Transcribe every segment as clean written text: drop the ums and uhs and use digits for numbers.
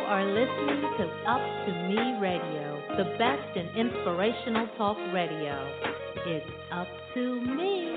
are listening to Up to Me Radio, the best in inspirational talk radio. It's up to me.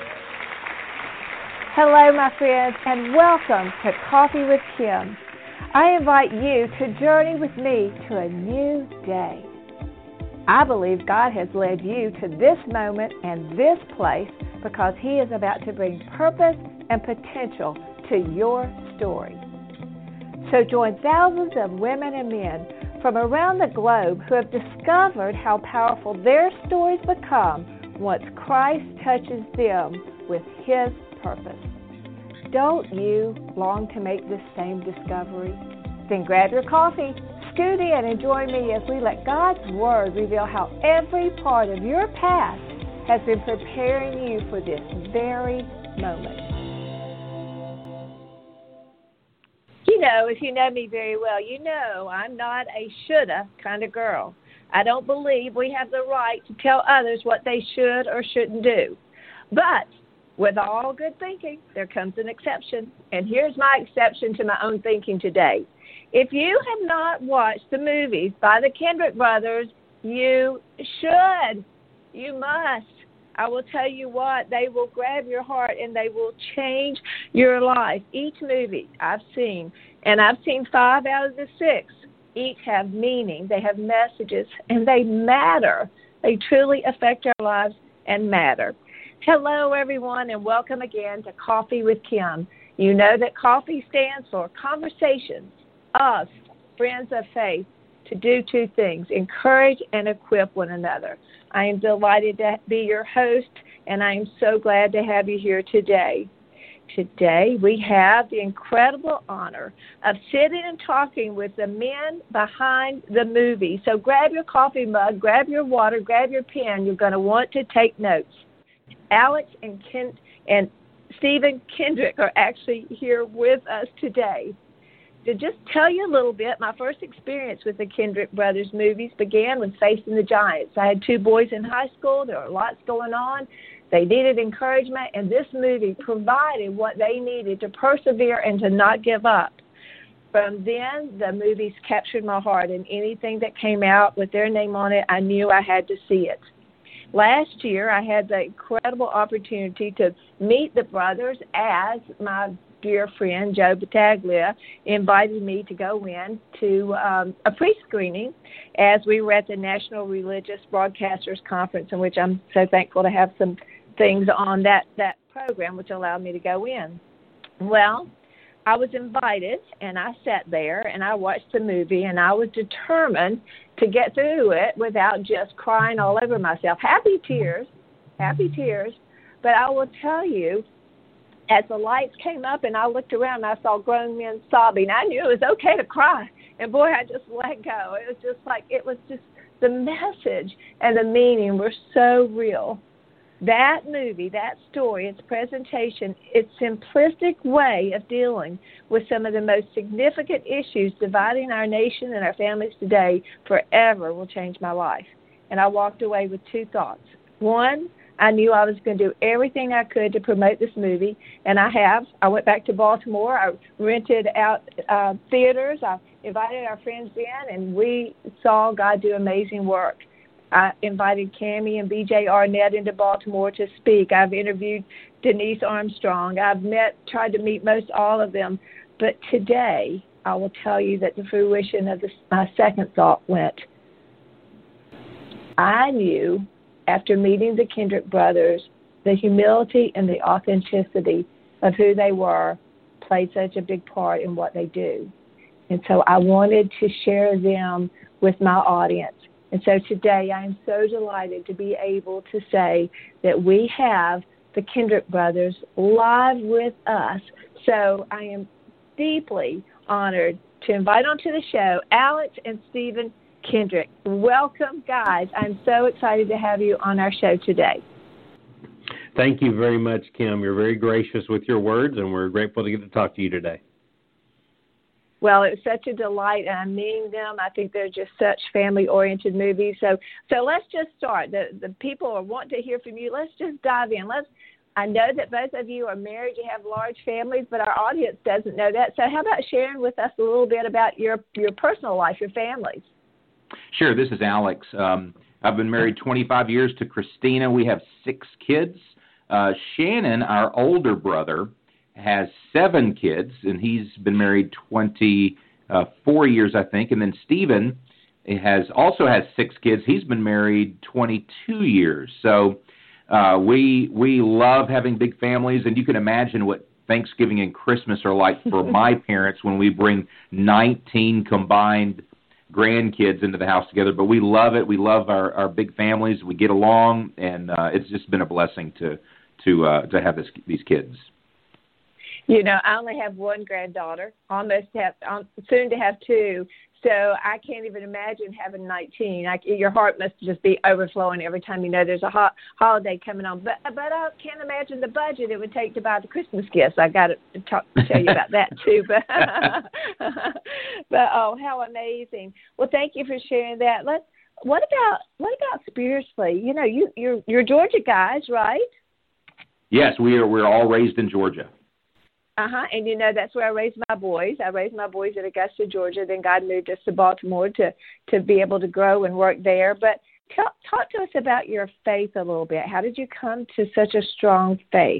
Hello, my friends, and welcome to Coffee with Kim. I invite you to journey with me to a new day. I believe God has led you to this moment and this place because He is about to bring purpose and potential to your story. So join thousands of women and men from around the globe who have discovered how powerful their stories become once Christ touches them with His purpose. Don't you long to make this same discovery? Then grab your coffee, scoot in, and join me as we let God's Word reveal how every part of your past has been preparing you for this very moment. You know, if you know me very well, you know I'm not a shoulda kind of girl. I don't believe we have the right to tell others what they should or shouldn't do. But with all good thinking, there comes an exception. And here's my exception to my own thinking today. If you have not watched the movies by the Kendrick brothers, you should. You must. I will tell you what, they will grab your heart and they will change your life. Each movie I've seen, and I've seen 5 out of the 6, each have meaning, they have messages, and they matter. They truly affect our lives and matter. Hello, everyone, and welcome again to Coffee with Kim. You know that coffee stands for conversations, us, friends of faith, to do 2 things, encourage and equip one another. I am delighted to be your host, and I am so glad to have you here today. Today, we have the incredible honor of sitting and talking with the men behind the movie. So grab your coffee mug, grab your water, grab your pen. You're going to want to take notes. Alex and Stephen Kendrick are actually here with us today. To just tell you a little bit, my first experience with the Kendrick brothers movies began with Facing the Giants. I had 2 boys in high school. There were lots going on. They needed encouragement, and this movie provided what they needed to persevere and to not give up. From then, the movies captured my heart, and anything that came out with their name on it, I knew I had to see it. Last year, I had the incredible opportunity to meet the brothers as my dear friend Joe Battaglia invited me to go in to a pre-screening as we were at the National Religious Broadcasters Conference, in which I'm so thankful to have some things on that program, which allowed me to go in. Well, I was invited, and I sat there, and I watched the movie, and I was determined to get through it without just crying all over myself. Happy tears, but I will tell you, as the lights came up and I looked around, I saw grown men sobbing. I knew it was okay to cry, and boy, I just let go. It was just the message and the meaning were so real. That movie, that story, its presentation, its simplistic way of dealing with some of the most significant issues dividing our nation and our families today forever will change my life. And I walked away with 2 thoughts. One, I knew I was going to do everything I could to promote this movie, and I have. I went back to Baltimore. I rented out theaters. I invited our friends in, and we saw God do amazing work. I invited Cammie and B.J. Arnett into Baltimore to speak. I've interviewed Denise Armstrong. I've tried to meet most all of them. But today, I will tell you that the fruition of my second thought went. I knew after meeting the Kendrick brothers, the humility and the authenticity of who they were played such a big part in what they do. And so I wanted to share them with my audience. And so today I am so delighted to be able to say that we have the Kendrick brothers live with us. So I am deeply honored to invite onto the show Alex and Stephen Kendrick. Welcome, guys. I'm so excited to have you on our show today. Thank you very much, Kim. You're very gracious with your words, and we're grateful to get to talk to you today. Well, it's such a delight, and I'm meeting them. I think they're just such family-oriented movies. So let's just start. The people are wanting to hear from you. Let's just dive in. I know that both of you are married, you have large families, but our audience doesn't know that. So how about sharing with us a little bit about your personal life, your families? Sure. This is Alex. I've been married 25 years to Christina. We have 6 kids. Shannon, our older brother, has 7 kids, and he's been married 24 years, I think. And then Stephen also has 6 kids. He's been married 22 years. So we love having big families, and you can imagine what Thanksgiving and Christmas are like for my parents when we bring 19 combined grandkids into the house together. But we love it. We love our big families. We get along, and it's just been a blessing to have these kids. You know, I only have one granddaughter, soon to have 2, so I can't even imagine having 19. Your heart must just be overflowing every time you know there's a holiday coming on. But I can't imagine the budget it would take to buy the Christmas gifts. I got to tell you about that too. But oh, how amazing! Well, thank you for sharing that. What about spiritually? You know, you're Georgia guys, right? Yes, we're all raised in Georgia. And you know, that's where I raised my boys. I raised my boys in Augusta, Georgia. Then God moved us to Baltimore to be able to grow and work there. But talk to us about your faith a little bit. How did you come to such a strong faith?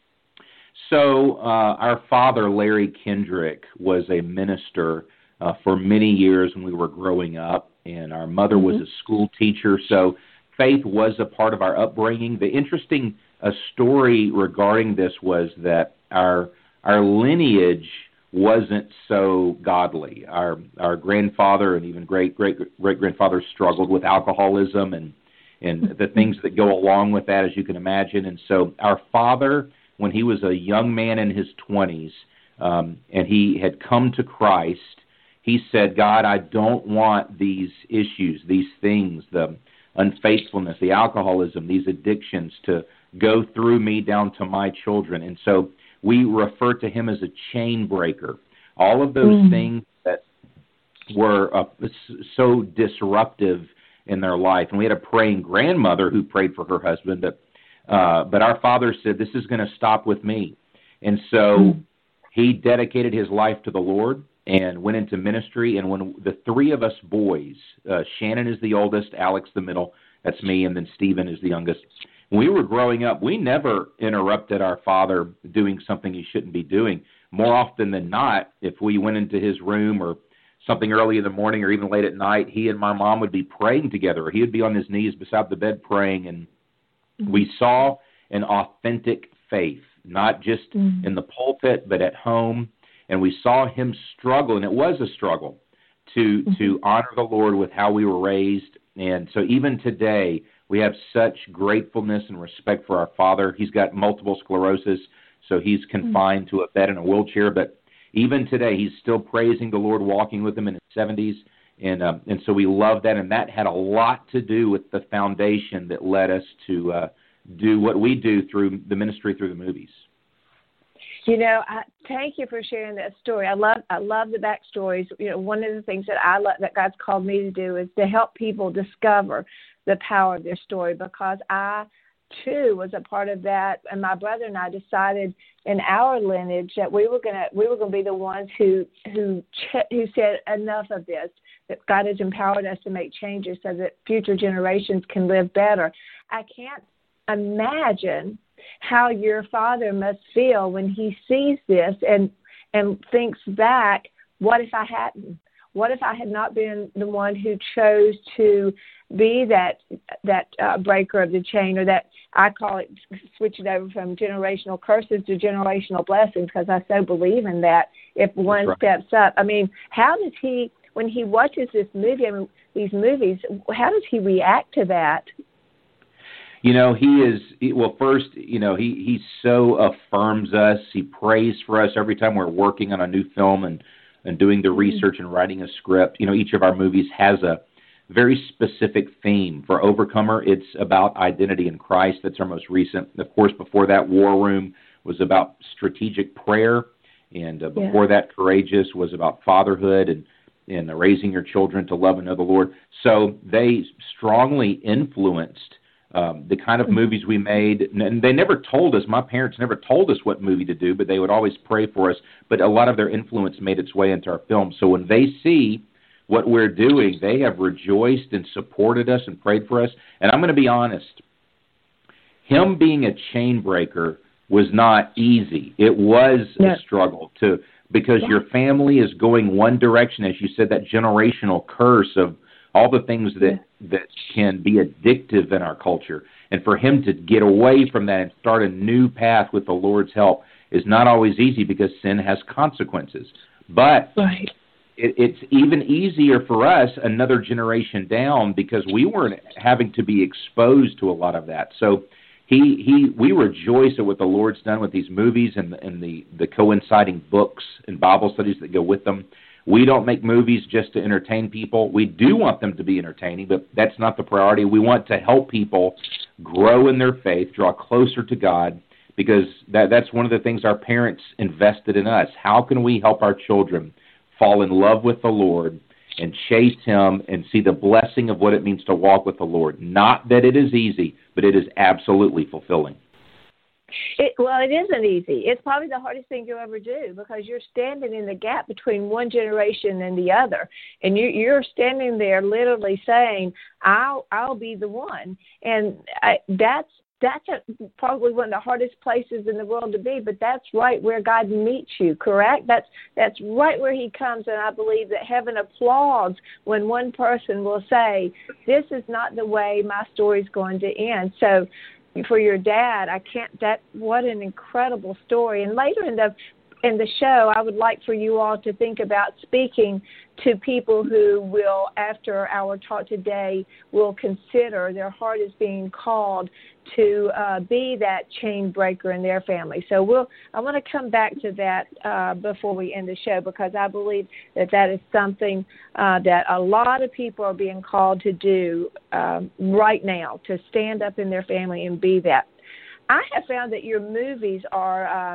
So our father, Larry Kendrick, was a minister for many years when we were growing up, and our mother was a school teacher. So faith was a part of our upbringing. The interesting story regarding this was that our lineage wasn't so godly. Our grandfather and even great grandfather struggled with alcoholism and the things that go along with that, as you can imagine. And so our father, when he was a young man in his 20s, and he had come to Christ, he said, God, I don't want these issues, these things, the unfaithfulness, the alcoholism, these addictions to go through me down to my children. And so we refer to him as a chain breaker. All of those things that were so disruptive in their life. And we had a praying grandmother who prayed for her husband, but our father said, this is going to stop with me. And so he dedicated his life to the Lord and went into ministry. And when the 3 of us boys, Shannon is the oldest, Alex the middle, that's me, and then Stephen is the youngest. When we were growing up, we never interrupted our father doing something he shouldn't be doing. More often than not, if we went into his room or something early in the morning or even late at night, he and my mom would be praying together. He would be on his knees beside the bed praying, and we saw an authentic faith, not just in the pulpit, but at home. And we saw him struggle, and it was a struggle, to honor the Lord with how we were raised. And so even today, we have such gratefulness and respect for our father. He's got multiple sclerosis, so he's confined to a bed in a wheelchair. But even today, he's still praising the Lord, walking with him in his 70s. And so we love that. And that had a lot to do with the foundation that led us to do what we do through the ministry, through the movies. You know, thank you for sharing that story. I love the backstories. You know, one of the things that I love that God's called me to do is to help people discover the power of their story, because I too was a part of that, and my brother and I decided in our lineage that we were gonna be the ones who said enough of this, that God has empowered us to make changes so that future generations can live better. I can't imagine how your father must feel when he sees this and thinks back, what if I hadn't? What if I had not been the one who chose to be that breaker of the chain, or that, I call it, switch it over from generational curses to generational blessings, because I so believe in that. If one steps up, I mean, how does he, when he watches this movie, I mean, these movies, how does he react to that? You know, first, you know, he so affirms us. He prays for us every time we're working on a new film and doing the research and writing a script. You know, each of our movies has a very specific theme. For Overcomer, it's about identity in Christ. That's our most recent. Of course, before that, War Room was about strategic prayer. And before that, Courageous was about fatherhood and raising your children to love and know the Lord. So they strongly influenced the kind of movies we made. And they never told us, my parents never told us what movie to do, but they would always pray for us. But a lot of their influence made its way into our film. So when they see what we're doing, they have rejoiced and supported us and prayed for us. And I'm going to be honest, him being a chain breaker was not easy. It was a struggle because your family is going one direction, as you said, that generational curse of all the things that can be addictive in our culture. And for him to get away from that and start a new path with the Lord's help is not always easy because sin has consequences. But it's even easier for us another generation down because we weren't having to be exposed to a lot of that. So we rejoice at what the Lord's done with these movies and the coinciding books and Bible studies that go with them. We don't make movies just to entertain people. We do want them to be entertaining, but that's not the priority. We want to help people grow in their faith, draw closer to God, because that's one of the things our parents invested in us. How can we help our children fall in love with the Lord and chase Him and see the blessing of what it means to walk with the Lord? Not that it is easy, but it is absolutely fulfilling. Well, it isn't easy. It's probably the hardest thing you'll ever do because you're standing in the gap between one generation and the other, and you're standing there literally saying, "I'll be the one," and that's probably one of the hardest places in the world to be. But that's right where God meets you. Correct? That's right where He comes, and I believe that heaven applauds when one person will say, "This is not the way my story's going to end." So, for your dad, what an incredible story. And later in the show, I would like for you all to think about speaking to people who will, after our talk today, will consider their heart is being called to be that chain breaker in their family. So I want to come back to that before we end the show, because I believe that is something that a lot of people are being called to do right now, to stand up in their family and be that. I have found that your movies are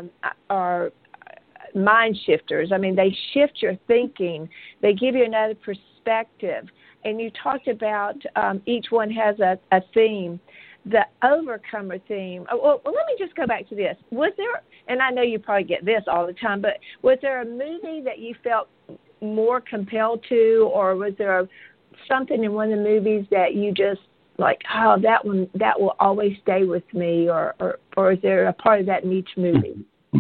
mind shifters. I mean, they shift your thinking. They give you another perspective. And you talked about each one has a theme. The overcomer theme. Well, let me just go back to this. Was there, and I know you probably get this all the time, but was there a movie that you felt more compelled to, or was there something in one of the movies that you just like, oh, that one, that will always stay with me, or is there a part of that in each movie?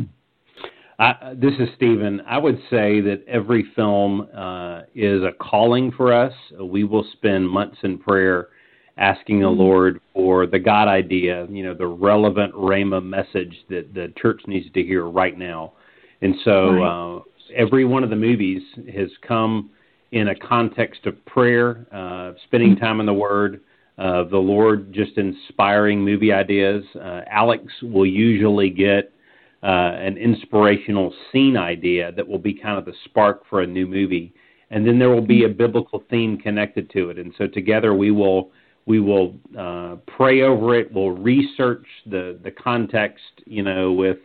This is Stephen. I would say that every film is a calling for us. We will spend months in prayer asking the Lord for the God idea, the relevant Rhema message that the church needs to hear right now. And so every one of the movies has come in a context of prayer, spending time in the Word, the Lord just inspiring movie ideas. Alex will usually get an inspirational scene idea that will be kind of the spark for a new movie. And then there will be a biblical theme connected to it. And so together we will pray over it. We'll research the context, with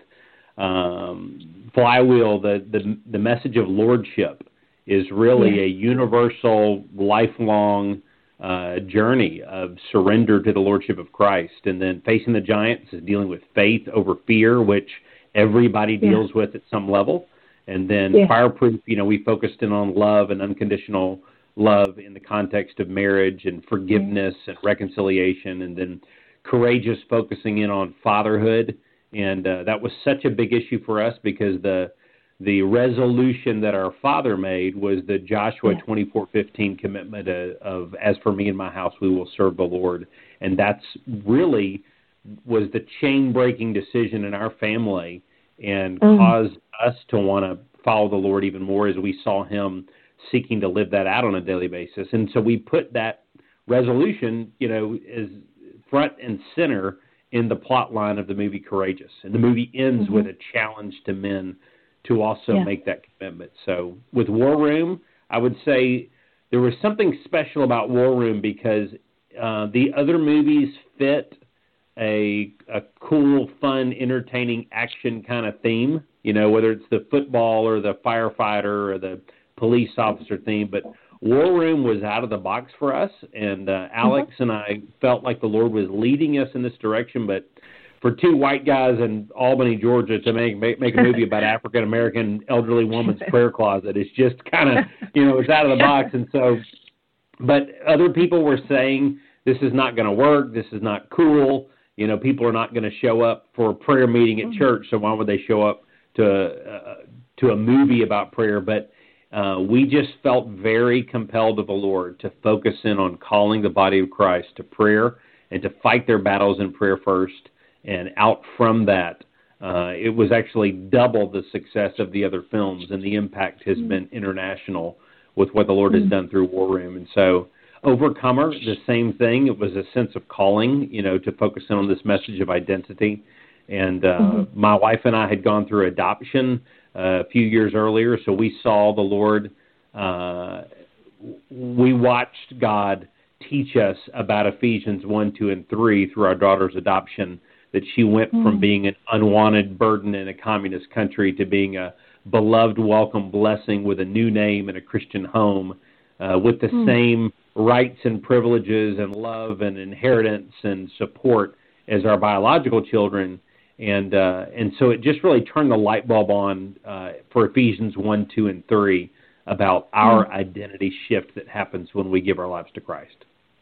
Flywheel. The message of lordship is really a universal, lifelong journey of surrender to the lordship of Christ. And then Facing the Giants is dealing with faith over fear, which everybody deals with at some level. And then Fireproof, we focused in on love and unconditional love in the context of marriage and forgiveness and reconciliation. And then Courageous, focusing in on fatherhood. And that was such a big issue for us because the resolution that our father made was the Joshua 24:15 commitment of, as for me and my house, we will serve the Lord. And that's really was the chain-breaking decision in our family and caused us to want to follow the Lord even more as we saw Him seeking to live that out on a daily basis. And so we put that resolution, as front and center in the plot line of the movie Courageous. And the movie ends with a challenge to men to also make that commitment. So with War Room, I would say there was something special about War Room because the other movies fit a cool, fun, entertaining action kind of theme, whether it's the football or the firefighter or the police officer theme. But War Room was out of the box for us, and Alex and I felt like the Lord was leading us in this direction, but for two white guys in Albany, Georgia, to make a movie about African American elderly woman's prayer closet, it's just kind of, it's out of the box. And so, but other people were saying this is not going to work, this is not cool. People are not going to show up for a prayer meeting at church, so why would they show up to a movie about prayer? But we just felt very compelled of the Lord to focus in on calling the body of Christ to prayer and to fight their battles in prayer first. And out from that, it was actually double the success of the other films, and the impact has been international with what the Lord has done through War Room. And so Overcomer, the same thing. It was a sense of calling, to focus in on this message of identity. And my wife and I had gone through adoption a few years earlier, so we saw the Lord. We watched God teach us about Ephesians 1, 2, and 3 through our daughter's adoption, that she went from being an unwanted burden in a communist country to being a beloved, welcome blessing with a new name in a Christian home, with the same rights and privileges and love and inheritance and support as our biological children. And so it just really turned the light bulb on for Ephesians 1, 2, and 3 about our identity shift that happens when we give our lives to Christ.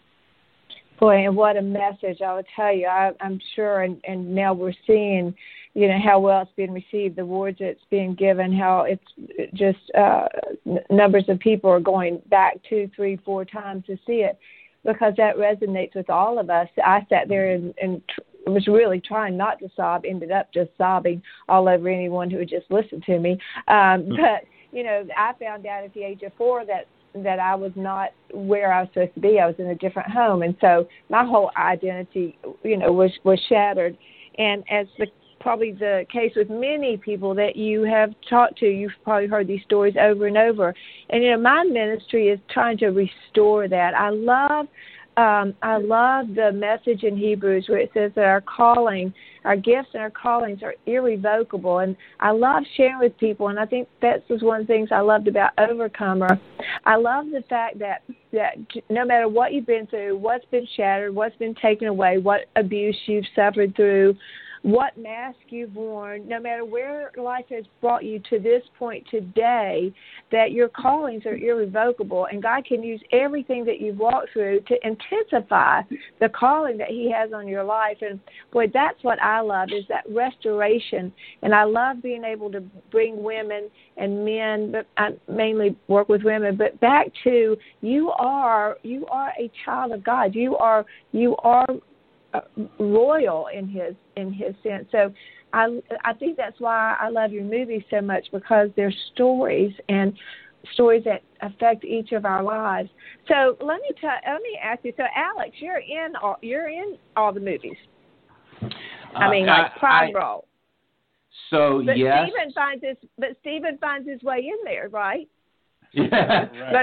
Boy, and what a message, I will tell you. I'm sure, and now we're seeing, how well it's being received, the awards it's being given, how it's just numbers of people are going back 2, 3, 4 times to see it, because that resonates with all of us. I sat there and was really trying not to sob, ended up just sobbing all over anyone who would just listen to me. But, I found out at the age of 4 that I was not where I was supposed to be. I was in a different home. And so my whole identity, was shattered. And as probably the case with many people that you have talked to, you've probably heard these stories over and over. And, my ministry is trying to restore that. I love the message in Hebrews where it says that our calling, our gifts and our callings are irrevocable. And I love sharing with people, and I think that's just one of the things I loved about Overcomer. I love the fact that no matter what you've been through, what's been shattered, what's been taken away, what abuse you've suffered through, what mask you've worn, no matter where life has brought you to this point today, that your callings are irrevocable, and God can use everything that you've walked through to intensify the calling that He has on your life. And boy, that's what I love, is that restoration. And I love being able to bring women and men, but I mainly work with women, but back to you are a child of God. You are royal in his sense. So I think that's why I love your movies so much, because they're stories and stories that affect each of our lives. So let me ask you. So Alex, you're in all the movies. Prime role. So but yes. Stephen finds his way in there, right? Yeah.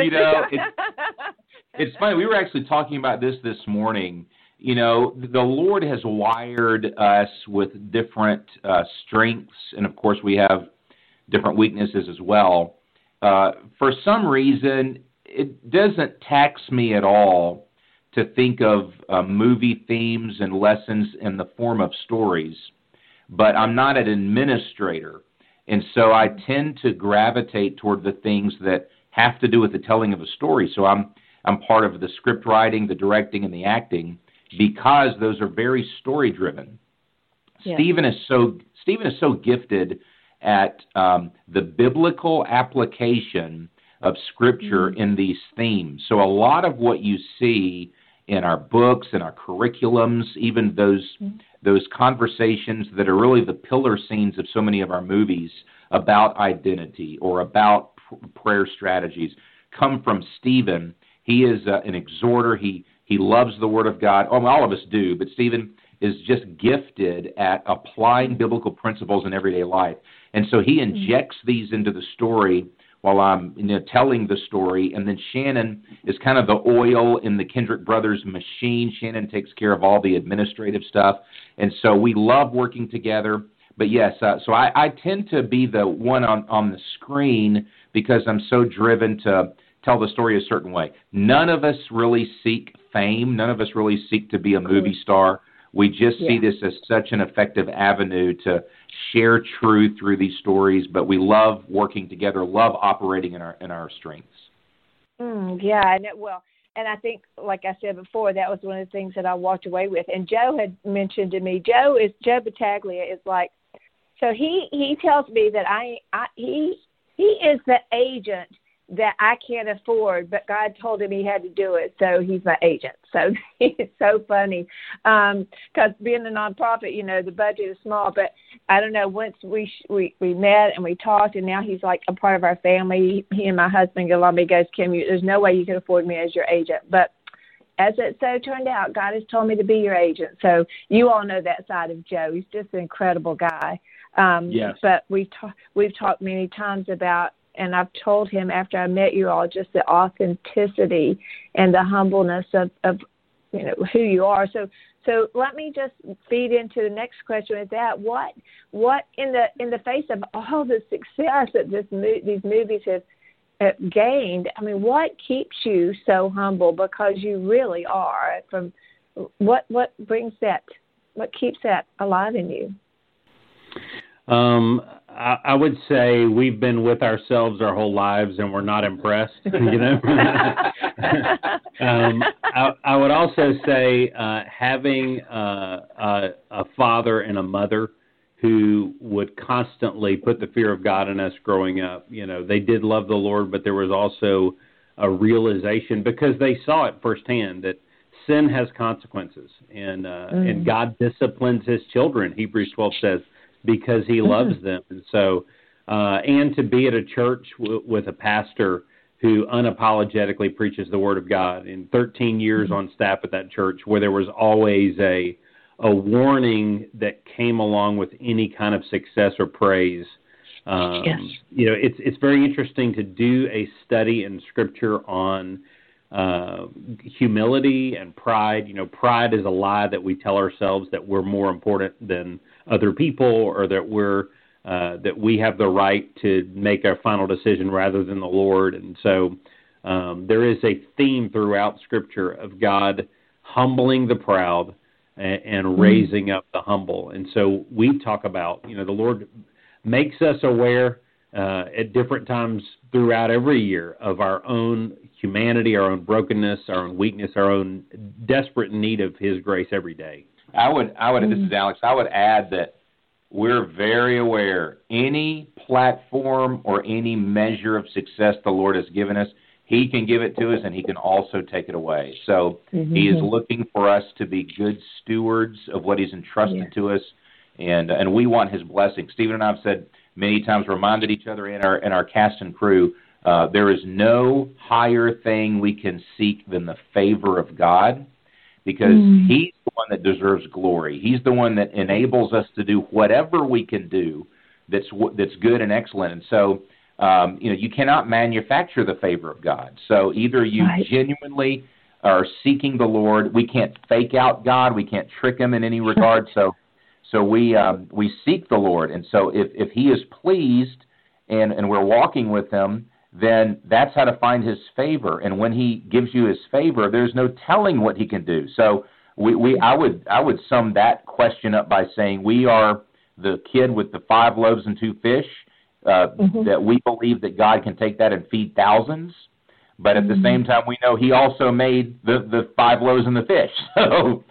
It's funny. We were actually talking about this morning. The Lord has wired us with different strengths, and of course we have different weaknesses as well. For some reason, it doesn't tax me at all to think of movie themes and lessons in the form of stories, but I'm not an administrator, and so I tend to gravitate toward the things that have to do with the telling of a story. So I'm part of the script writing, the directing, and the acting, because those are very story-driven. Yeah. Stephen is so gifted at the biblical application of Scripture in these themes. So a lot of what you see in our books and our curriculums, even those conversations that are really the pillar scenes of so many of our movies about identity or about prayer strategies, come from Stephen. He is an exhorter. He loves the Word of God. All of us do, but Stephen is just gifted at applying biblical principles in everyday life. And so he injects these into the story while I'm telling the story. And then Shannon is kind of the oil in the Kendrick Brothers machine. Shannon takes care of all the administrative stuff. And so we love working together. But yes, so I tend to be the one on the screen because I'm so driven to tell the story a certain way. None of us really seek fame. None of us really seek to be a movie star. We just see this as such an effective avenue to share truth through these stories, but we love working together, love operating in our strengths. And I think, like I said before, that was one of the things that I walked away with. And Joe had mentioned to me, Joe Battaglia is like, so he tells me that he is the agent that I can't afford, but God told him he had to do it, so he's my agent. So it's so funny because being a nonprofit, the budget is small, but I don't know, once we met and we talked, and now he's like a part of our family. He and my husband get along. He goes, Kim, there's no way you can afford me as your agent. But as it so turned out, God has told me to be your agent. So you all know that side of Joe. He's just an incredible guy. Yes. But we've talked many times about, and I've told him after I met you all, just the authenticity and the humbleness of who you are. So let me just feed into the next question with that. What in the face of all the success that these movies have gained, I mean, what keeps you so humble? Because you really are. From what brings that? What keeps that alive in you? I would say we've been with ourselves our whole lives and we're not impressed, I would also say having a father and a mother who would constantly put the fear of God in us growing up. They did love the Lord, but there was also a realization, because they saw it firsthand, that sin has consequences, and God disciplines his children, Hebrews 12 says, because he loves them. And so, and to be at a church with a pastor who unapologetically preaches the Word of God. In 13 years on staff at that church, where there was always a warning that came along with any kind of success or praise. It's very interesting to do a study in Scripture on humility and pride. Pride is a lie that we tell ourselves that we're more important than other people, or that we have the right to make our final decision rather than the Lord. And so there is a theme throughout Scripture of God humbling the proud and raising up the humble. And so we talk about, the Lord makes us aware at different times throughout every year of our own humanity, our own brokenness, our own weakness, our own desperate need of his grace every day. I would. This is Alex. I would add that we're very aware any platform or any measure of success the Lord has given us, he can give it to us and he can also take it away. So he is looking for us to be good stewards of what he's entrusted to us, and we want his blessing. Stephen and I have said many times, reminded each other in our cast and crew, there is no higher thing we can seek than the favor of God, because he's the one that deserves glory. He's the one that enables us to do whatever we can do that's good and excellent. And so, you cannot manufacture the favor of God. So either you genuinely are seeking the Lord. We can't fake out God. We can't trick him in any regard. So we seek the Lord. And so if he is pleased and we're walking with him, then that's how to find his favor. And when he gives you his favor, there's no telling what he can do. So I would sum that question up by saying we are the kid with the 5 loaves and 2 fish, that we believe that God can take that and feed thousands. But at the same time, we know he also made the 5 loaves and the fish. So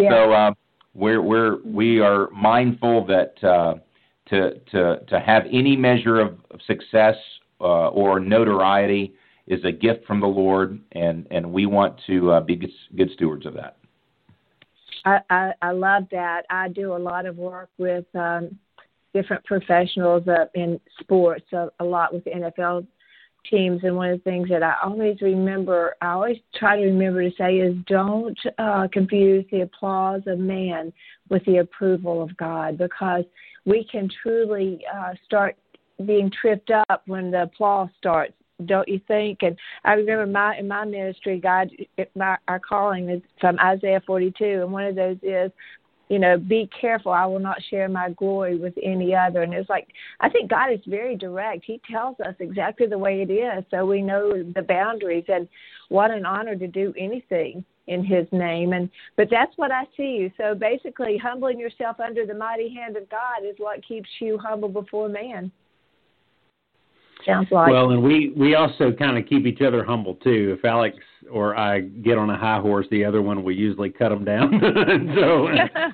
we are mindful that to have any measure of success or notoriety is a gift from the Lord, and we want to be good stewards of that. I love that. I do a lot of work with different professionals in sports, a lot with the NFL teams, and one of the things that I always try to remember to say is don't confuse the applause of man with the approval of God, because we can truly start being tripped up when the applause starts, don't you think? And I remember in my ministry, our calling is from Isaiah 42, and one of those is, be careful. I will not share my glory with any other. And it's like, I think God is very direct. He tells us exactly the way it is, so we know the boundaries. And what an honor to do anything in his name. But that's what I see you. So basically, humbling yourself under the mighty hand of God is what keeps you humble before man. Sounds like. Well, and we also kind of keep each other humble too. If Alex or I get on a high horse, the other one we usually cut them down. So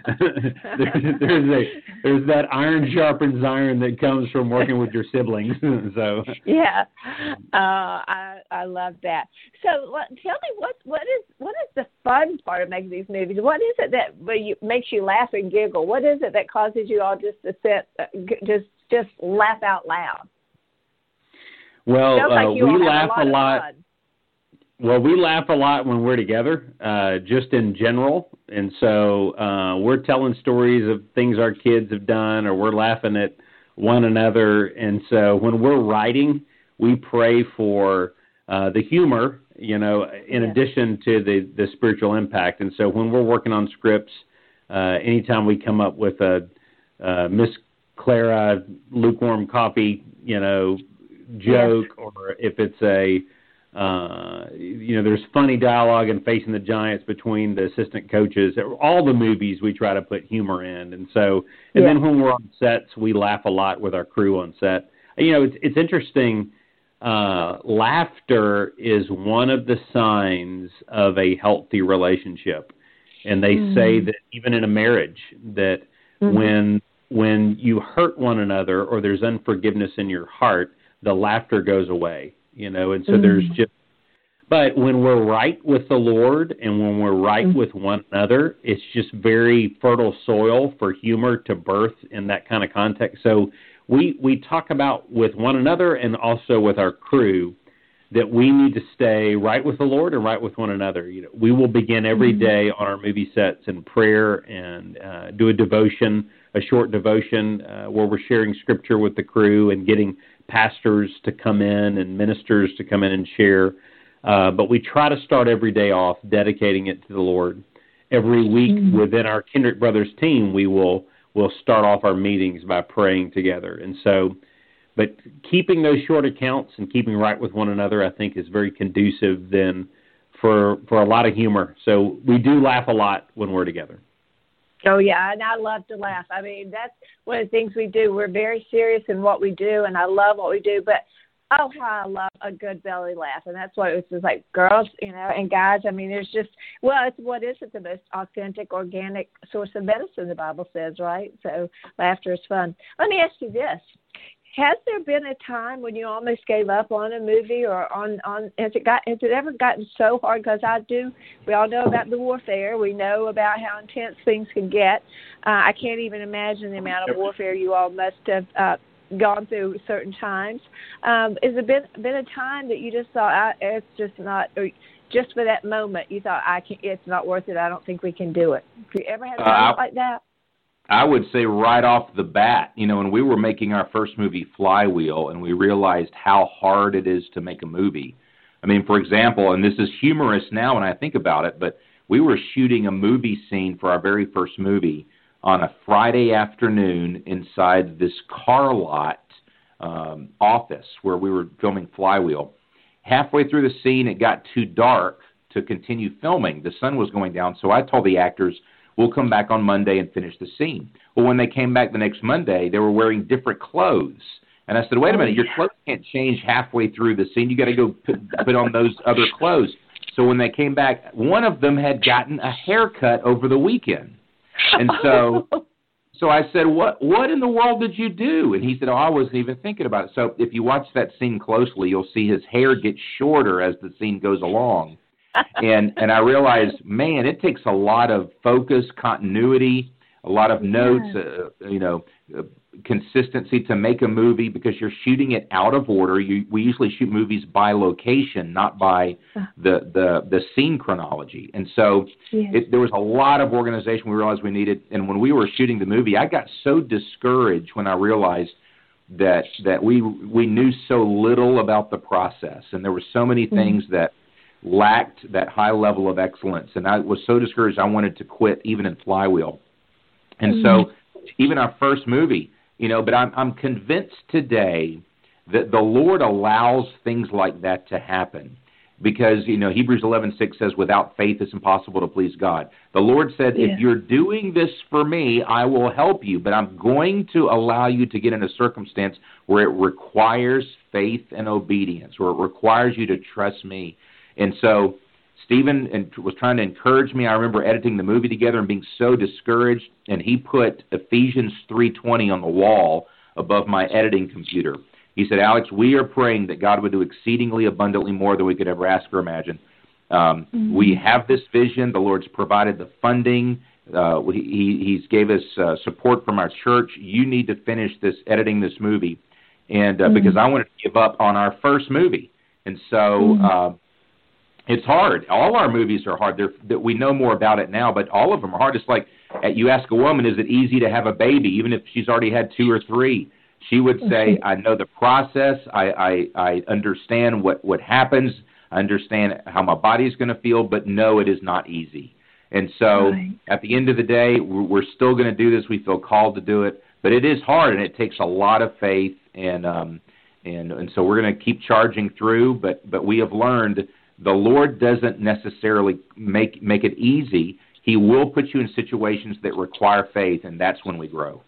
there's that iron sharpens iron that comes from working with your siblings. So yeah, I love that. So tell me what is the fun part of making these movies? What is it that makes you laugh and giggle? What is it that causes you all just to sit just laugh out loud? Well, we laugh a lot. Well, we laugh a lot when we're together, just in general. And so we're telling stories of things our kids have done, or we're laughing at one another. And so when we're writing, we pray for the humor, in addition to the spiritual impact. And so when we're working on scripts, anytime we come up with a Miss Clara lukewarm coffee, joke, or if it's there's funny dialogue in Facing the Giants between the assistant coaches. All the movies we try to put humor in, and then when we're on sets, we laugh a lot with our crew on set. It's interesting. Laughter is one of the signs of a healthy relationship, and they say that even in a marriage, that when you hurt one another or there's unforgiveness in your heart, the laughter goes away, and so there's but when we're right with the Lord and when we're right with one another, it's just very fertile soil for humor to birth in that kind of context. So we talk about with one another and also with our crew that we need to stay right with the Lord and right with one another. We will begin every day on our movie sets in prayer and do a short devotion where we're sharing scripture with the crew and getting pastors to come in and ministers to come in and share. But we try to start every day off dedicating it to the Lord. Every week within our Kendrick Brothers team, we'll start off our meetings by praying together. And so, but keeping those short accounts and keeping right with one another, I think, is very conducive then for a lot of humor. So we do laugh a lot when we're together. Oh, yeah, and I love to laugh. I mean, that's one of the things we do. We're very serious in what we do, and I love what we do. But, oh, how I love a good belly laugh. And that's what it's just like, girls, and guys. I mean, there's just, it's the most authentic, organic source of medicine, the Bible says, right? So laughter is fun. Let me ask you this. Has there been a time when you almost gave up on a movie, or has it ever gotten so hard? Because we all know about the warfare. We know about how intense things can get. I can't even imagine the amount of warfare you all must have gone through certain times. Has there been a time that you just thought, it's just not, or just for that moment, you thought, it's not worth it, I don't think we can do it? Have you ever had a moment like that? I would say right off the bat, when we were making our first movie, Flywheel, and we realized how hard it is to make a movie. I mean, for example, and this is humorous now when I think about it, but we were shooting a movie scene for our very first movie on a Friday afternoon inside this car lot office where we were filming Flywheel. Halfway through the scene, it got too dark to continue filming. The sun was going down, so I told the actors, we'll come back on Monday and finish the scene. Well, when they came back the next Monday, they were wearing different clothes. And I said, wait a minute, your clothes can't change halfway through the scene. You got to go put on those other clothes. So when they came back, one of them had gotten a haircut over the weekend. And so I said, what in the world did you do? And he said, I wasn't even thinking about it. So if you watch that scene closely, you'll see his hair get shorter as the scene goes along. And I realized, man, it takes a lot of focus, continuity, a lot of notes, consistency to make a movie because you're shooting it out of order. We usually shoot movies by location, not by the scene chronology. And so there was a lot of organization we realized we needed. And when we were shooting the movie, I got so discouraged when I realized that we knew so little about the process. And there were so many things that lacked that high level of excellence. And I was so discouraged I wanted to quit even in Flywheel. And so even our first movie, but I'm convinced today that the Lord allows things like that to happen because, Hebrews 11:6 says, without faith it's impossible to please God. The Lord said, if you're doing this for me, I will help you, but I'm going to allow you to get in a circumstance where it requires faith and obedience, where it requires you to trust me. And so Stephen was trying to encourage me. I remember editing the movie together and being so discouraged, and he put Ephesians 3:20 on the wall above my editing computer. He said, Alex, we are praying that God would do exceedingly abundantly more than we could ever ask or imagine. We have this vision. The Lord's provided the funding. He's gave us support from our church. You need to finish editing this movie. And because I wanted to give up on our first movie. And so it's hard. All our movies are hard. We know more about it now, but all of them are hard. It's like you ask a woman, is it easy to have a baby, even if she's already had 2 or 3? She would say, I know the process. I understand what happens. I understand how my body's going to feel, but no, it is not easy. And so at the end of the day, we're still going to do this. We feel called to do it, but it is hard, and it takes a lot of faith. And so we're going to keep charging through, but we have learned the Lord doesn't necessarily make it easy. He will put you in situations that require faith, and that's when we grow.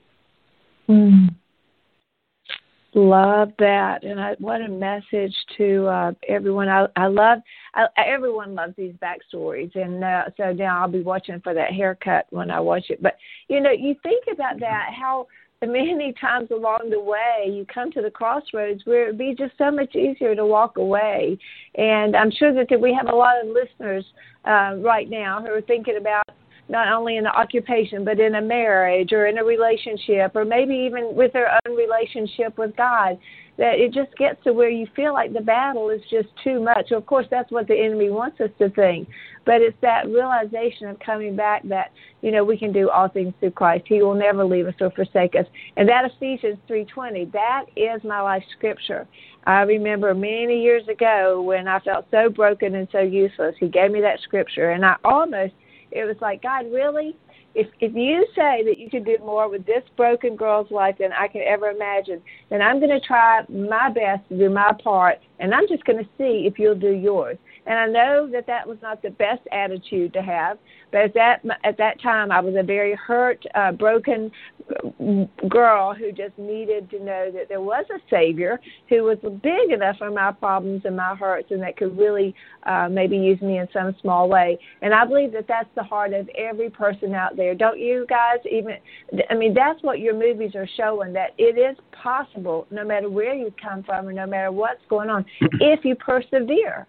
Love that, and what a message to everyone. Everyone loves these backstories, and so now I'll be watching for that haircut when I watch it. But you think about that, how many times along the way you come to the crossroads where it'd be just so much easier to walk away. And I'm sure that we have a lot of listeners right now who are thinking about not only in the occupation, but in a marriage or in a relationship, or maybe even with their own relationship with God, that it just gets to where you feel like the battle is just too much. Of course, that's what the enemy wants us to think, but it's that realization of coming back that, we can do all things through Christ. He will never leave us or forsake us. And that Ephesians 3:20, that is my life scripture. I remember many years ago when I felt so broken and so useless, he gave me that scripture, and it was like, God, really? If you say that you can do more with this broken girl's life than I can ever imagine, then I'm going to try my best to do my part, and I'm just going to see if you'll do yours. And I know that was not the best attitude to have, but at that time I was a very hurt, broken girl who just needed to know that there was a Savior who was big enough for my problems and my hurts, and that could really maybe use me in some small way. And I believe that that's the heart of every person out there. Don't you guys? That's what your movies are showing, that it is possible no matter where you come from or no matter what's going on, if you persevere.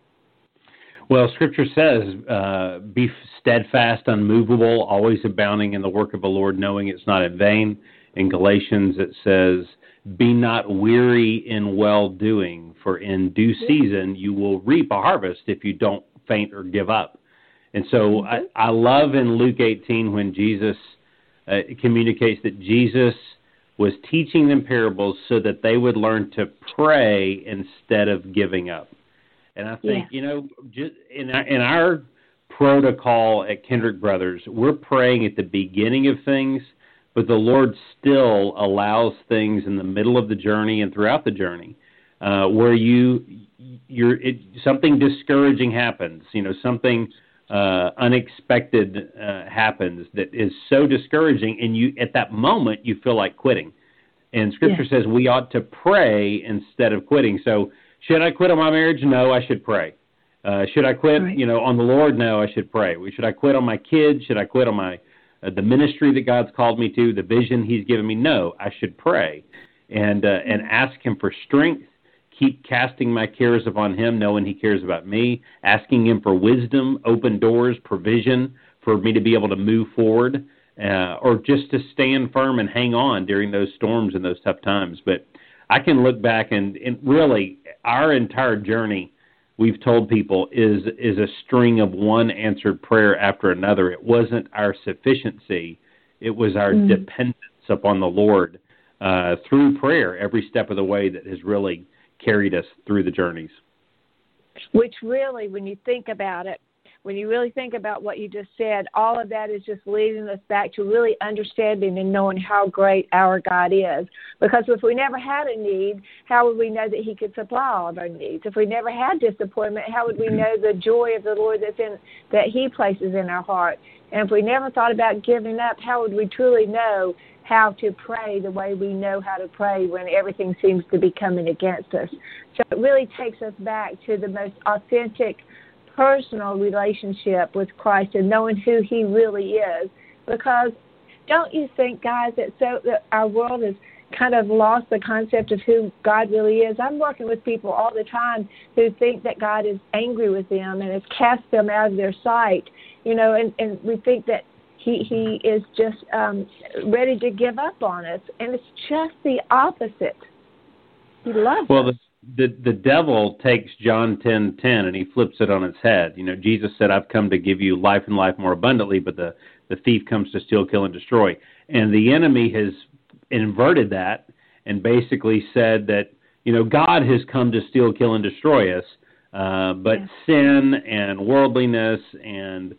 Well, Scripture says, be steadfast, unmovable, always abounding in the work of the Lord, knowing it's not in vain. In Galatians, it says, be not weary in well-doing, for in due season you will reap a harvest if you don't faint or give up. And so I love in Luke 18 when Jesus communicates that Jesus was teaching them parables so that they would learn to pray instead of giving up. And I think, just in our protocol at Kendrick Brothers, we're praying at the beginning of things, but the Lord still allows things in the middle of the journey and throughout the journey where something discouraging happens, something unexpected happens that is so discouraging, and at that moment you feel like quitting. And Scripture says we ought to pray instead of quitting. So should I quit on my marriage? No, I should pray. Should I quit, on the Lord? No, I should pray. Should I quit on my kids? Should I quit on the ministry that God's called me to, the vision He's given me? No, I should pray and ask Him for strength. Keep casting my cares upon Him, knowing He cares about me. Asking Him for wisdom, open doors, provision for me to be able to move forward, or just to stand firm and hang on during those storms and those tough times. But I can look back and really our entire journey, we've told people, is a string of one answered prayer after another. It wasn't our sufficiency. It was our dependence upon the Lord through prayer every step of the way that has really carried us through the journeys. Which really, when you think about it, when you really think about what you just said, all of that is just leading us back to really understanding and knowing how great our God is. Because if we never had a need, how would we know that he could supply all of our needs? If we never had disappointment, how would we know the joy of the Lord that he places in our heart? And if we never thought about giving up, how would we truly know how to pray the way we know how to pray when everything seems to be coming against us? So it really takes us back to the most authentic personal relationship with Christ and knowing who he really is. Because don't you think, guys, that our world has kind of lost the concept of who God really is? I'm working with people all the time who think that God is angry with them and has cast them out of their sight, and we think that he is just ready to give up on us, and it's just the opposite. He loves us. The devil takes John 10:10 and he flips it on its head. Jesus said, "I've come to give you life and life more abundantly, but the thief comes to steal, kill, and destroy." And the enemy has inverted that and basically said that, God has come to steal, kill, and destroy us, but sin and worldliness and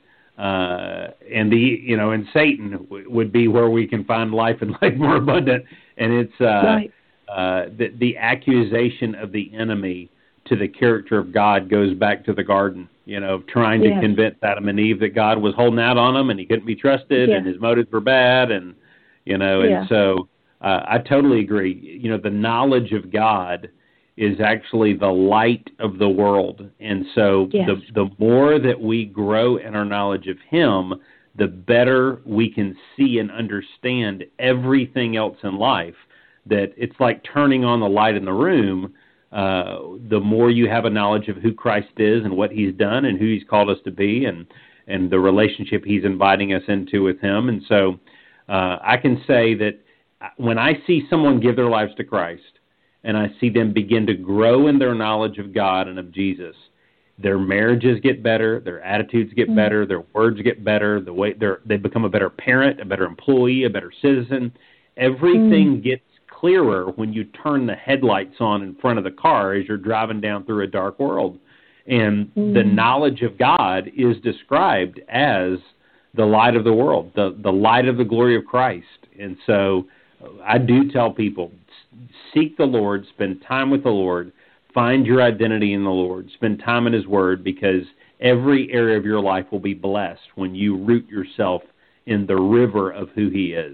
Satan would be where we can find life and life more abundant. And it's right. The accusation of the enemy to the character of God goes back to the garden, trying to convince Adam and Eve that God was holding out on them and he couldn't be trusted and his motives were bad. And, and so I totally agree. The knowledge of God is actually the light of the world. And so the more that we grow in our knowledge of him, the better we can see and understand everything else in life. That it's like turning on the light in the room. The more you have a knowledge of who Christ is and what he's done and who he's called us to be and the relationship he's inviting us into with him. And so I can say that when I see someone give their lives to Christ and I see them begin to grow in their knowledge of God and of Jesus, their marriages get better, their attitudes get better, their words get better, the way they become a better parent, a better employee, a better citizen. Everything gets clearer when you turn the headlights on in front of the car as you're driving down through a dark world. And the knowledge of God is described as the light of the world, the light of the glory of Christ. And so I do tell people, seek the Lord, spend time with the Lord, find your identity in the Lord, spend time in his word, because every area of your life will be blessed when you root yourself in the river of who he is.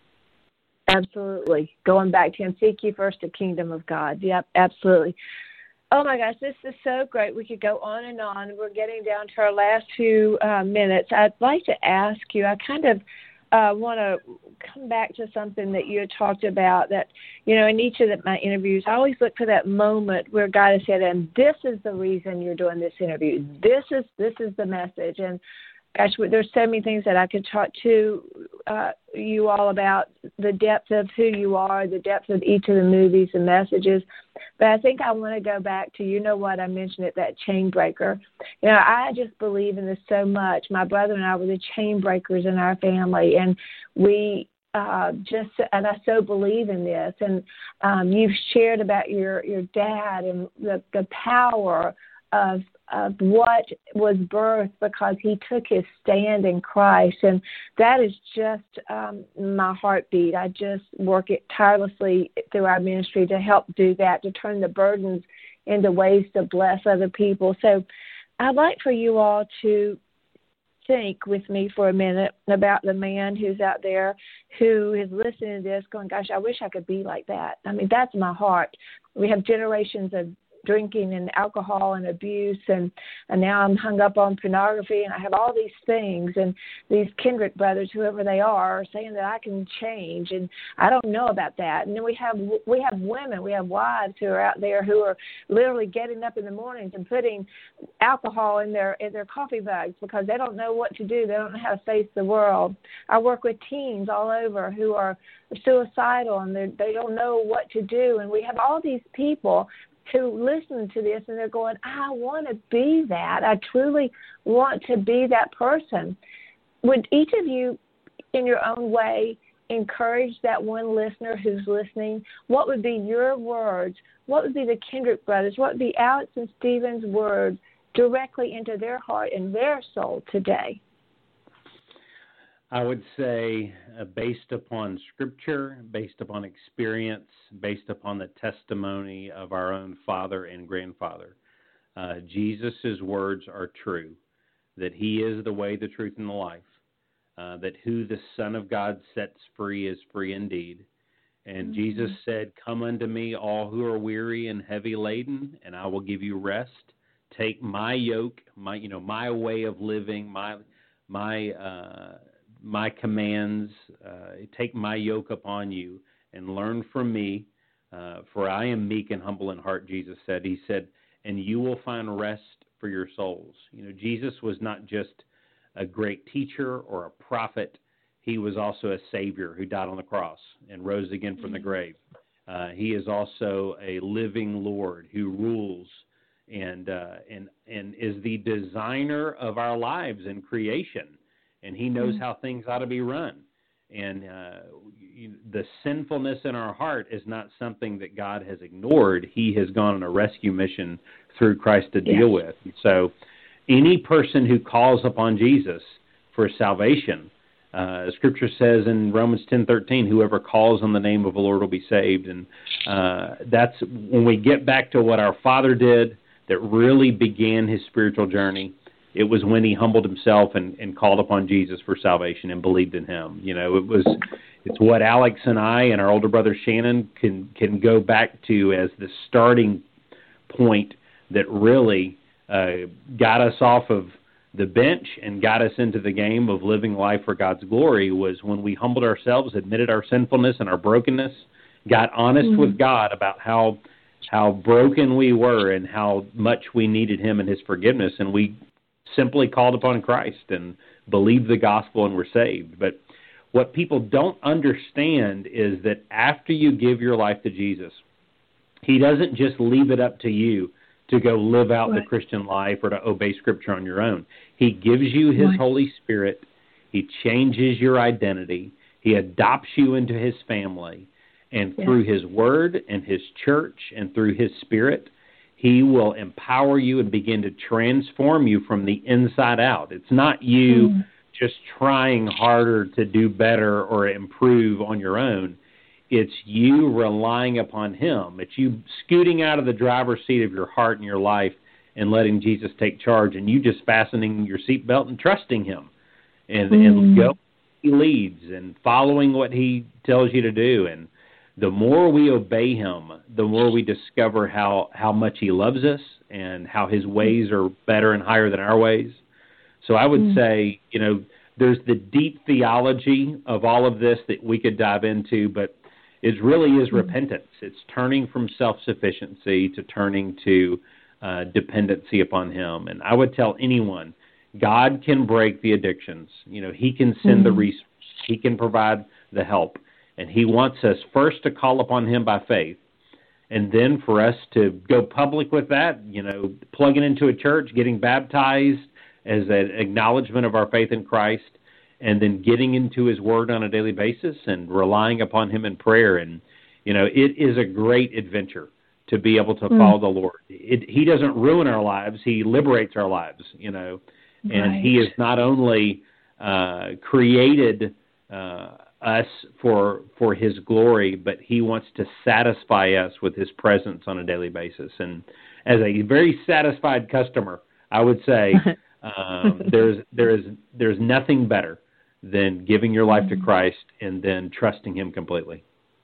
Absolutely. Going back to him, seek ye first the kingdom of God. Yep, absolutely. Oh, my gosh, this is so great. We could go on and on. We're getting down to our last few minutes. I'd like to ask you, I kind of want to come back to something that you had talked about that, in each of my interviews, I always look for that moment where God has said, and this is the reason you're doing this interview. This is the message. And gosh, there's so many things that I could talk to you all about, the depth of who you are, the depth of each of the movies and messages. But I think I want to go back to, I mentioned it, that chain breaker. I just believe in this so much. My brother and I were the chain breakers in our family, and we and I so believe in this. And you've shared about your dad and the power of what was birthed because he took his stand in Christ. And that is just my heartbeat. I just work it tirelessly through our ministry to help do that, to turn the burdens into ways to bless other people. So I'd like for you all to think with me for a minute about the man who's out there who is listening to this going, gosh, I wish I could be like that. I mean, that's my heart. We have generations of drinking and alcohol and abuse, and now I'm hung up on pornography, and I have all these things, and these Kendrick brothers, whoever they are saying that I can change, and I don't know about that. And then we have women, we have wives who are out there who are literally getting up in the mornings and putting alcohol in their coffee mugs because they don't know what to do. They don't know how to face the world. I work with teens all over who are suicidal, and they don't know what to do, and we have all these people who listen to this and they're going, I want to be that. I truly want to be that person. Would each of you, in your own way, encourage that one listener who's listening? What would be your words? What would be the Kendrick brothers? What would be Alex and Stephen's words directly into their heart and their soul today? I would say based upon Scripture, based upon experience, based upon the testimony of our own father and grandfather. Jesus' words are true, that he is the way, the truth, and the life, that who the Son of God sets free is free indeed. And Jesus said, "Come unto me, all who are weary and heavy laden, and I will give you rest. Take my yoke, my way of living, my commands. Take my yoke upon you and learn from me, for I am meek and humble in heart," Jesus said. He said, "and you will find rest for your souls." Jesus was not just a great teacher or a prophet. He was also a Savior who died on the cross and rose again from the grave. He is also a living Lord who rules and is the designer of our lives and creation. And he knows how things ought to be run. And the sinfulness in our heart is not something that God has ignored. He has gone on a rescue mission through Christ to deal with. So any person who calls upon Jesus for salvation, Scripture says in Romans 10:13, whoever calls on the name of the Lord will be saved. And that's when we get back to what our Father did that really began his spiritual journey. It was when he humbled himself and called upon Jesus for salvation and believed in him. It's what Alex and I and our older brother Shannon can go back to as the starting point that really got us off of the bench and got us into the game of living life for God's glory, was when we humbled ourselves, admitted our sinfulness and our brokenness, got honest with God about how broken we were and how much we needed him and his forgiveness, and we simply called upon Christ and believed the gospel and were saved. But what people don't understand is that after you give your life to Jesus, he doesn't just leave it up to you to go live out the Christian life or to obey Scripture on your own. He gives you his Holy Spirit. He changes your identity. He adopts you into his family. And through his word and his church and through his Spirit, he will empower you and begin to transform you from the inside out. It's not you just trying harder to do better or improve on your own. It's you relying upon him. It's you scooting out of the driver's seat of your heart and your life and letting Jesus take charge, and you just fastening your seatbelt and trusting him and go he leads and following what he tells you to do. And the more we obey him, the more we discover how much he loves us and how his ways are better and higher than our ways. So I would say, there's the deep theology of all of this that we could dive into, but it really is repentance. It's turning from self-sufficiency to turning to dependency upon him. And I would tell anyone, God can break the addictions. He can send the resources. He can provide the help. And he wants us first to call upon him by faith, and then for us to go public with that, plugging into a church, getting baptized as an acknowledgement of our faith in Christ, and then getting into his word on a daily basis and relying upon him in prayer. And, it is a great adventure to be able to follow the Lord. He doesn't ruin our lives. He liberates our lives, and he has not only created us for his glory, but he wants to satisfy us with his presence on a daily basis. And as a very satisfied customer, I would say there's nothing better than giving your life to Christ and then trusting him completely.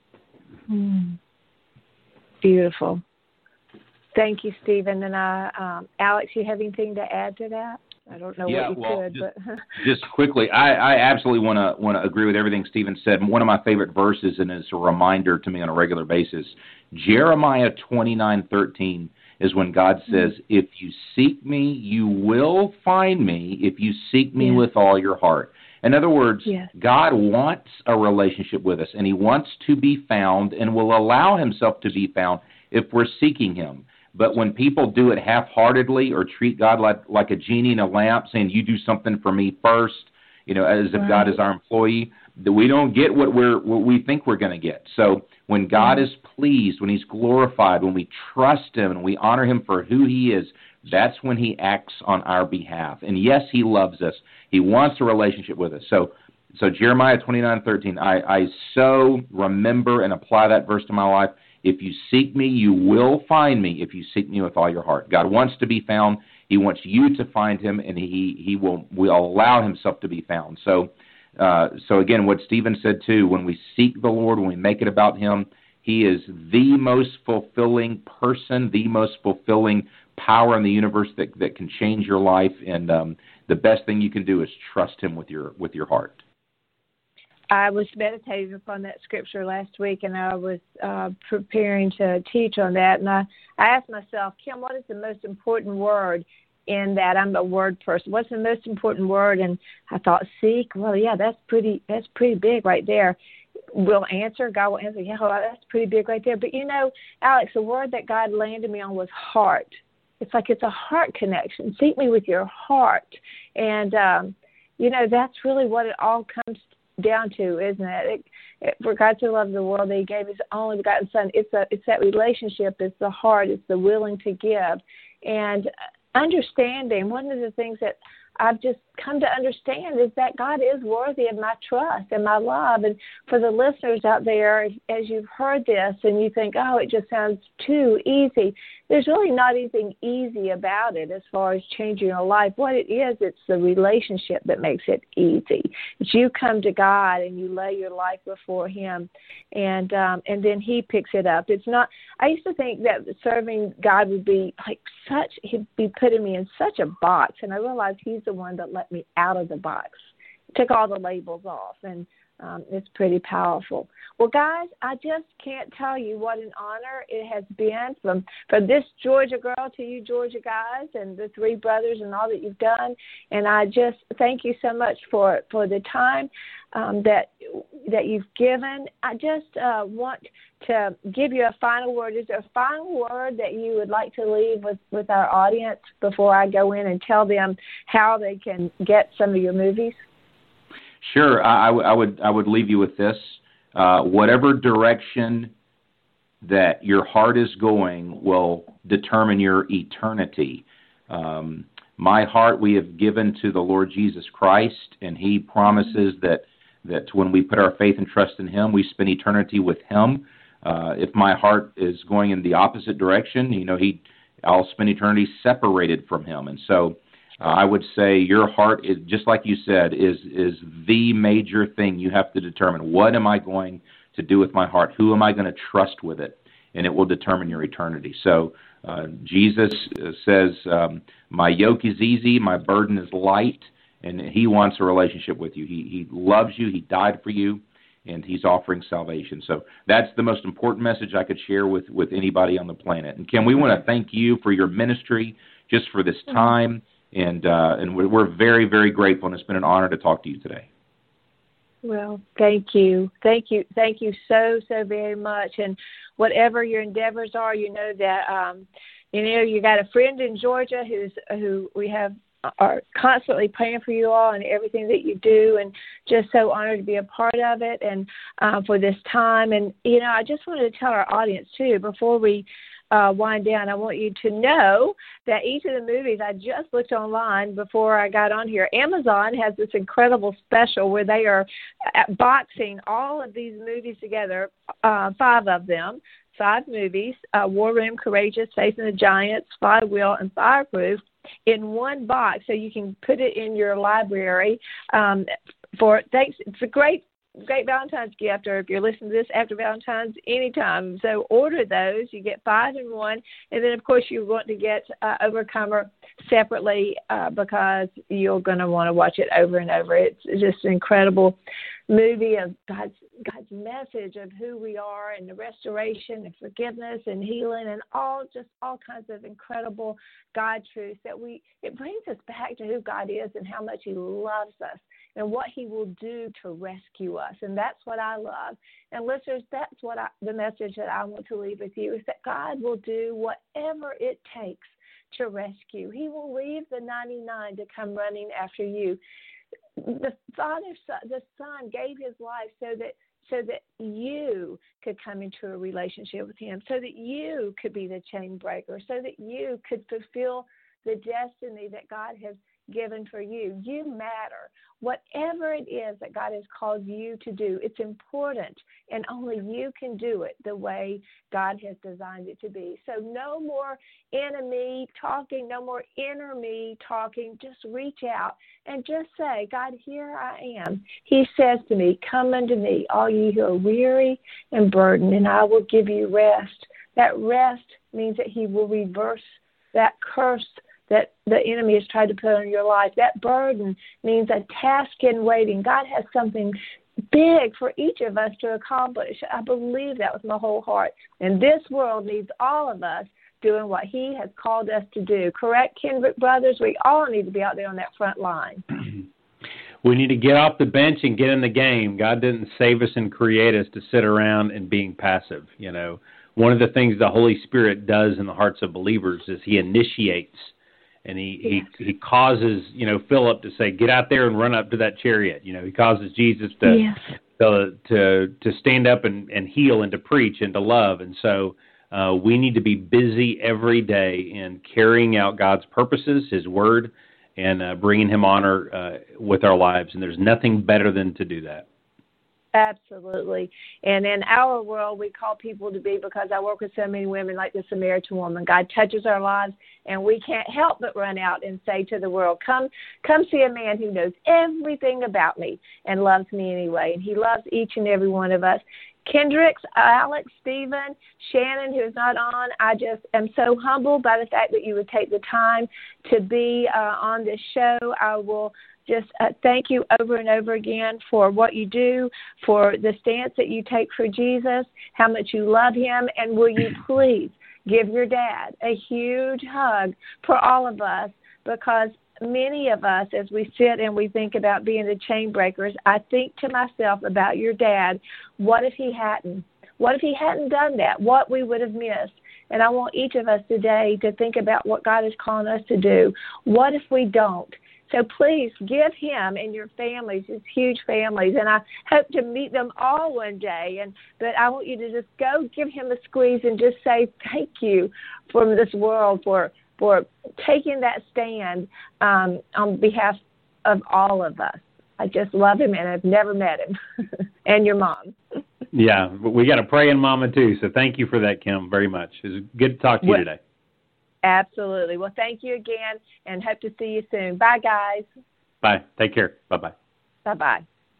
Beautiful. Thank you, Stephen. And Alex, you have anything to add to that? I don't know what you could, but just quickly, I absolutely want to agree with everything Stephen said. One of my favorite verses, and it's a reminder to me on a regular basis, Jeremiah 29:13 is when God says, "If you seek me, you will find me. If you seek me with all your heart." In other words, God wants a relationship with us, and he wants to be found and will allow himself to be found if we're seeking him. But when people do it half-heartedly or treat God like a genie in a lamp, saying, "You do something for me first," as if God is our employee, that we don't get what we think we're going to get. So When God is pleased, when he's glorified, when we trust him and we honor him for who he is, that's when he acts on our behalf. And yes, he loves us. He wants a relationship with us. So Jeremiah 29:13, I so remember and apply that verse to my life. If you seek me, you will find me if you seek me with all your heart. God wants to be found. He wants you to find him, and he will allow himself to be found. So again, what Stephen said too, when we seek the Lord, when we make it about him, he is the most fulfilling person, the most fulfilling power in the universe that can change your life. And the best thing you can do is trust him with your heart. I was meditating upon that scripture last week, and I was preparing to teach on that. And I asked myself, Kim, what is the most important word in that? I'm a word person. What's the most important word? And I thought, seek. Well, yeah, that's pretty big right there. God will answer. Yeah, well, that's pretty big right there. But Alex, the word that God landed me on was heart. It's like it's a heart connection. Seek me with your heart, and that's really what it all comes down to, isn't it? For God so loved the world that he gave his only begotten Son. It's that relationship. It's the heart. It's the willing to give, and understanding. One of the things that I've just come to understand is that God is worthy of my trust and my love. And for the listeners out there, as you've heard this and you think, oh, it just sounds too easy, there's really not anything easy about it as far as changing your life. What it is, it's the relationship that makes it easy. It's you come to God and you lay your life before him, and then he picks it up. It's not. I used to think that serving God would be he'd be putting me in such a box, and I realized he's the one that let me out of the box, took all the labels off, and it's pretty powerful. Well, guys, I just can't tell you what an honor it has been from this Georgia girl to you Georgia guys and the three brothers and all that you've done. And I just thank you so much for the time that you've given. I just want to give you a final word. Is there a final word that you would like to leave with our audience before I go in and tell them how they can get some of your movies? Sure. I would leave you with this. Whatever direction that your heart is going will determine your eternity. My heart we have given to the Lord Jesus Christ, and he promises that when we put our faith and trust in him, we spend eternity with him. If my heart is going in the opposite direction, I'll spend eternity separated from him. And so I would say your heart is, just like you said, is the major thing you have to determine. What am I going to do with my heart? Who am I going to trust with it? And it will determine your eternity. So Jesus says, my yoke is easy, my burden is light, and he wants a relationship with you. He loves you, he died for you, and he's offering salvation. So that's the most important message I could share with anybody on the planet. And Kim, we want to thank you for your ministry, just for this time. And we're very, very grateful, and it's been an honor to talk to you today. Well, thank you so very much. And whatever your endeavors are, you know that you got a friend in Georgia who we are constantly praying for you all and everything that you do, and just so honored to be a part of it and for this time. And I just wanted to tell our audience too, before we wind down, I want you to know that each of the movies, I just looked online before I got on here, Amazon has this incredible special where they are boxing all of these movies together, 5 of them, 5 movies, War Room, Courageous, Facing the Giants, Flywheel, and Fireproof, in one box, so you can put it in your library thanks. It's a great Valentine's gift, or if you're listening to this after Valentine's, anytime. So order those. You get 5 in one. And then, of course, you want to get Overcomer separately because you're going to want to watch it over and over. It's just an incredible movie of God's message of who we are, and the restoration and forgiveness and healing and all kinds of incredible God truths that it brings us back to who God is and how much he loves us and what he will do to rescue us. And that's what I love. And listeners, that's the message that I want to leave with you, is that God will do whatever it takes to rescue. He will leave the 99 to come running after you. The Son gave his life so that so that you could come into a relationship with him, so that you could be the chain breaker, so that you could fulfill the destiny that God has given for you. You matter. Whatever it is that God has called you to do, it's important, and only you can do it the way God has designed it to be. So no more enemy talking, no more inner me talking. Just reach out and just say, God, here I am. He says to me, come unto me, all ye who are weary and burdened, and I will give you rest. That rest means that he will reverse that curse that the enemy has tried to put on your life. That burden means a task in waiting. God has something big for each of us to accomplish. I believe that with my whole heart. And this world needs all of us doing what he has called us to do. Correct, Kendrick Brothers? We all need to be out there on that front line. We need to get off the bench and get in the game. God didn't save us and create us to sit around and being passive. You know, one of the things the Holy Spirit does in the hearts of believers is he initiates. And he causes, Philip to say, get out there and run up to that chariot. He causes Jesus to stand up and heal and to preach and to love. And so we need to be busy every day in carrying out God's purposes, his word, and bringing him honor with our lives. And there's nothing better than to do that. Absolutely. And in our world, we call people to be, because I work with so many women like the Samaritan woman. God touches our lives, and we can't help but run out and say to the world, come see a man who knows everything about me and loves me anyway. And he loves each and every one of us. Kendricks, Alex, Stephen, Shannon, who is not on, I just am so humbled by the fact that you would take the time to be on this show. I will just thank you over and over again for what you do, for the stance that you take for Jesus, how much you love him, and will you please give your dad a huge hug for all of us, because many of us, as we sit and we think about being the chain breakers, I think to myself about your dad, what if he hadn't? What if he hadn't done that? What we would have missed? And I want each of us today to think about what God is calling us to do. What if we don't? So please give him and your families, his huge families, and I hope to meet them all one day. But I want you to just go give him a squeeze and just say thank you from this world for taking that stand on behalf of all of us. I just love him, and I've never met him. And your mom. Yeah, but we got a praying mama too, so thank you for that, Kim, very much. It was good to talk to you today. Absolutely. Well, thank you again, and hope to see you soon. Bye, guys. Bye. Take care. Bye-bye. Bye-bye.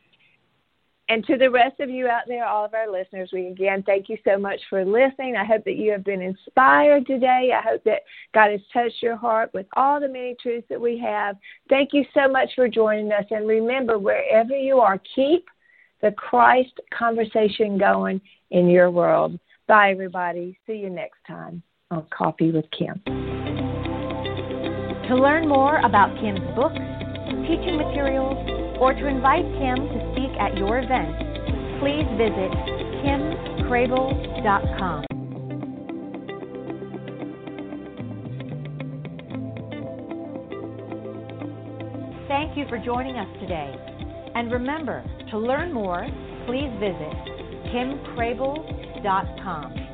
And to the rest of you out there, all of our listeners, we again thank you so much for listening. I hope that you have been inspired today. I hope that God has touched your heart with all the many truths that we have. Thank you so much for joining us. And remember, wherever you are, keep the Christ conversation going in your world. Bye, everybody. See you next time on Coffee with Kim. To learn more about Kim's books, teaching materials, or to invite Kim to speak at your event, please visit kimcrable.com. Thank you for joining us today. And remember, to learn more, please visit kimcrable.com.